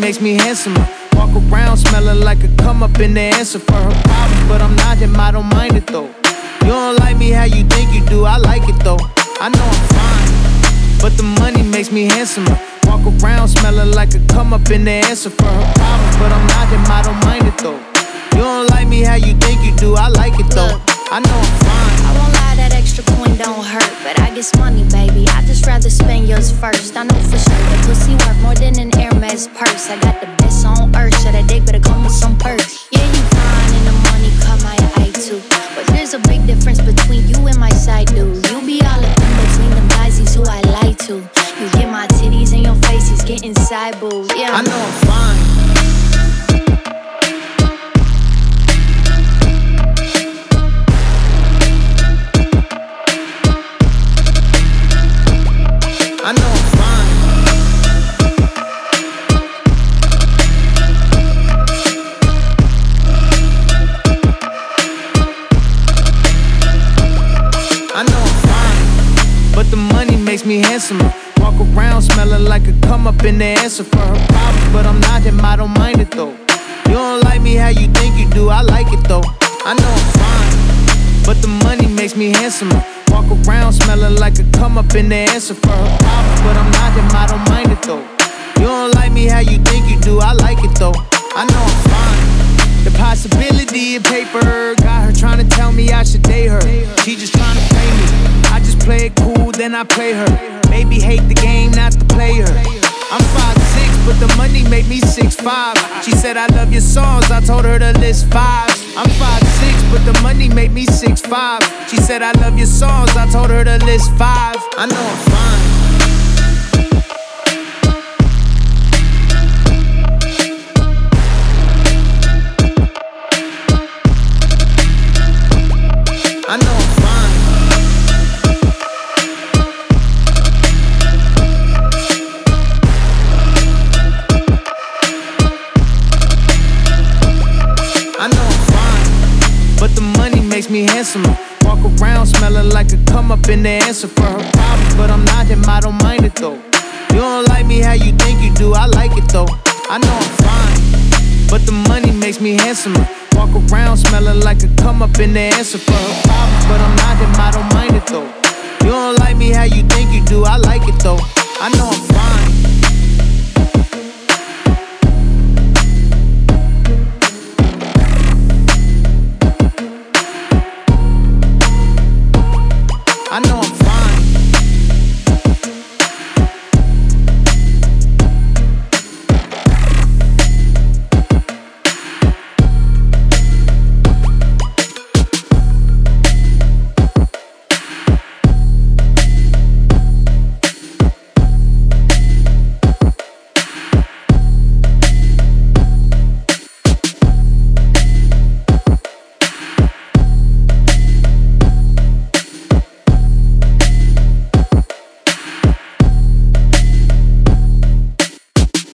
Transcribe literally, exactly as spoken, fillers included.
makes me handsomer. Walk around smelling like a come up in the answer for her problems, but I'm not him, I don't mind it though. You don't like me how you think you do, I like it though. I know I'm fine, but the money makes me handsomer. Walk around smelling like a come up in the answer for her problems, but I'm not him, I don't mind it though. You don't like me how you think you do, I like it though. I know I'm fine. I won't lie, that extra coin don't hurt, but I guess money, baby, I just rather spend yours first. I know for sure the pussy worth more than an Hermes purse. I got the best on earth, should a date better come with some perks. Yeah, you fine and the money caught my eye too, but there's a big difference between you and my side dude. You be all up in between them guys who I lie to. You get my titties in your face, he's getting side booed. Yeah, I know I'm fine. I know I'm fine. I know I'm fine, but the money makes me handsomer. Walk around smelling like a come up in the answer for her problems, but I'm not him, I don't mind it though. You don't like me how you think you do, I like it though. I know I'm fine, but the money makes me handsomer. Walk around smelling like a come up in the answer for her problems, but I'm not him, I don't mind it though. You don't like me how you think you do, I like it though. I know I'm fine. The possibility of paper got her trying to tell me I should date her. She just trying to play me. I just play it cool, then I play her. Maybe hate the game, not the player. I'm five six, but the money made me six five. She said I love your songs, I told her to list five. I'm five six, but the money made me six five. She said I love your songs, I told her to list five. I know I'm fine. I know I'm fine. I know I'm fine, but the money makes me handsomer. Walk around smelling like a come up in the answer for her problems, but I'm not him, I don't mind it though. You don't like me how you think you do, I like it though. I know I'm fine, but the money makes me handsomer. Walk around smelling like a come up in the answer for her problems, but I'm not him, I don't mind it though. You don't like me how you think you do, I like it though.